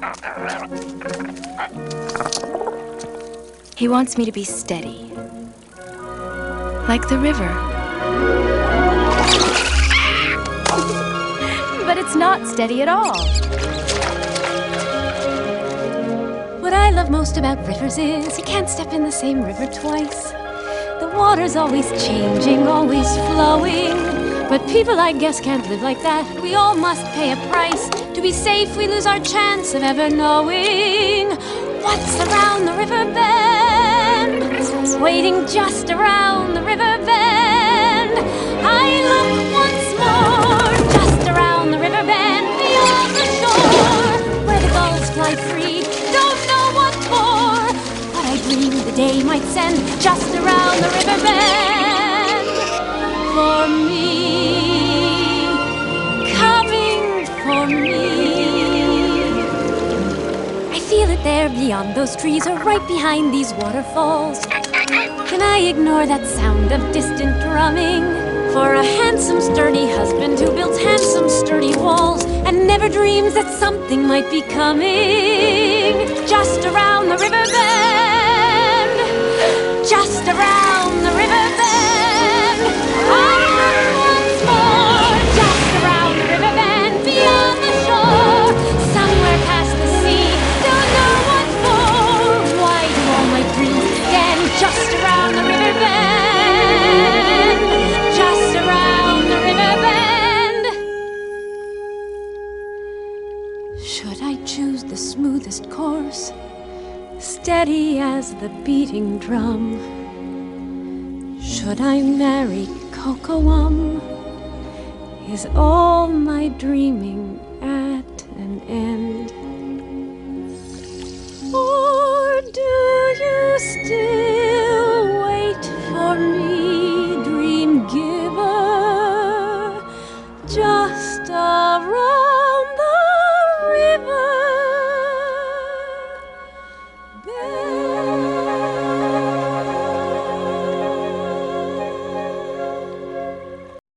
He wants me to be steady, like the river. But it's not steady at all. What I love most about rivers is you can't step in the same river twice. The water's always changing, always flowing. But people, I guess, can't live like that. We all must pay a price. To be safe, we lose our chance of ever knowing what's around the river bend, waiting just around the river bend. I look once more, just around the river bend, beyond the shore, where the gulls fly free. Don't know what for, but I dream the day might send just around the river bend for me, coming for me. I feel it there beyond those trees, or right behind these waterfalls. Can I ignore that sound of distant drumming? For a handsome, sturdy husband who builds handsome, sturdy walls and never dreams that something might be coming. Just around the river bend, just around the river bend. I look once more, just around the river bend, beyond the shore, somewhere past the sea. Don't know what for. Why do all my dreams again? Just around the river bend, just around the river bend. Should I choose the smoothest course, steady as the beating drum? Should I marry Kocoum? Is all my dreaming at an end? Or do you still wait for me, dream giver, just around